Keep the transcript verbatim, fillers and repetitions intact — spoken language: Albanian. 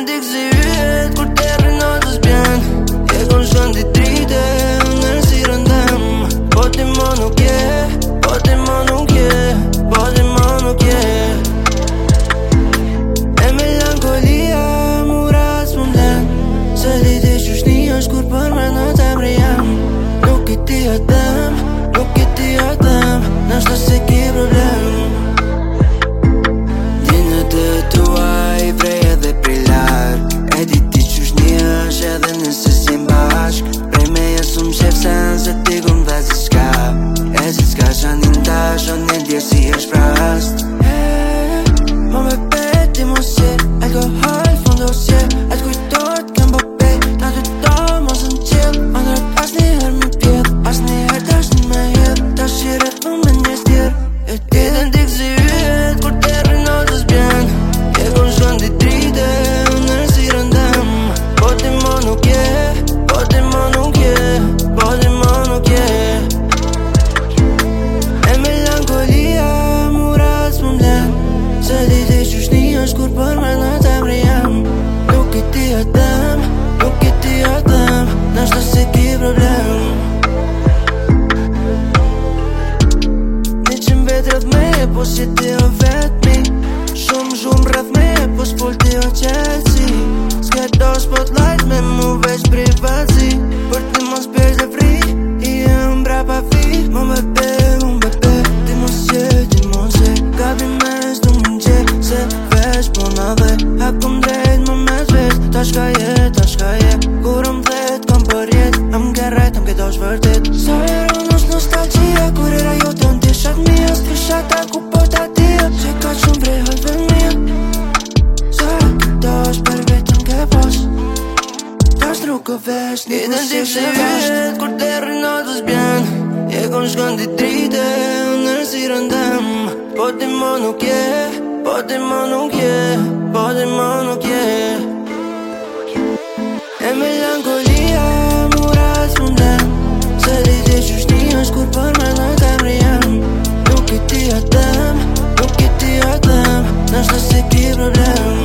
si yjet kur terri natës bjen. Je kon shkon ti drite, unë si rëndem. Po ti mo nuk je, po ti mo nuk je, po ti mo nuk je. E melankolia muras më mlen. Se li di qysh një është kur për me në temri jam. Nuk i ti atem, nuk i ti atem, nashta se ki problem. Dinët e tua i vrej edhe prej larg. E di ti qysh një është edhe nëse si bashk. Prej me jesë më shef sen se ti kun dhe si s'ka. E si s'ka shanin ta shon e djerë si është prast. Mo me peti mos je, alkohol fond dosje. Atë kujtot kem bo pej, na ty to mos në qill. Andrat as një her më pjedh, as një her tash në me hedh. Tash i rreth më me një stjer. E ti dhe ndik si yjet kur terri natës bjen. Je kon shkon ti drite, unë si rëndem. Po ti mo nuk je, po ti mo nuk je, po ti mo nuk je. E melankolia muras më mlen. Se li di qysh një është kur për me në temri jam. Nuk i ti atem, nuk i ti atem, nashta se ki problem. Një qëm vet rrëth me, po si ti o vetmi. Shumë shumë rrëth me, po s'pull ti o qelsi. S'ke do spotlight me mu veç privatsi. Për ti mos pjerë dhe fri, i e mbra pa fi. Mo me pe, mo me pe, ti mos je, ti mos je. Gabi me s'du më gje, se veç po na dhe. Hap kom drejt, mo me t'veç, ta shka je, ta shka je. Kur më thet, kom për jet, am ke rejt, am ke dosh vërtet. Sa e ronos nostalgia, kur era jo të në tishat mija. S'tisha ta ku po ta tia, që ka shumë vrej halve mija. Sa e ke dosh për vetëm ke pos, tash nuk o vesh, nuk më si se yjet kur terri natës bjen. Je kon shkon ti drite, unë si rëndem. Po ti mo nuk je, po ti mo nuk je, po ti mo nuk je. E melankolia muras më mlen. Se li di qysh një është kur për me në temri jam. Nuk i ti atem, nuk i ti atem, nashta se ki problem.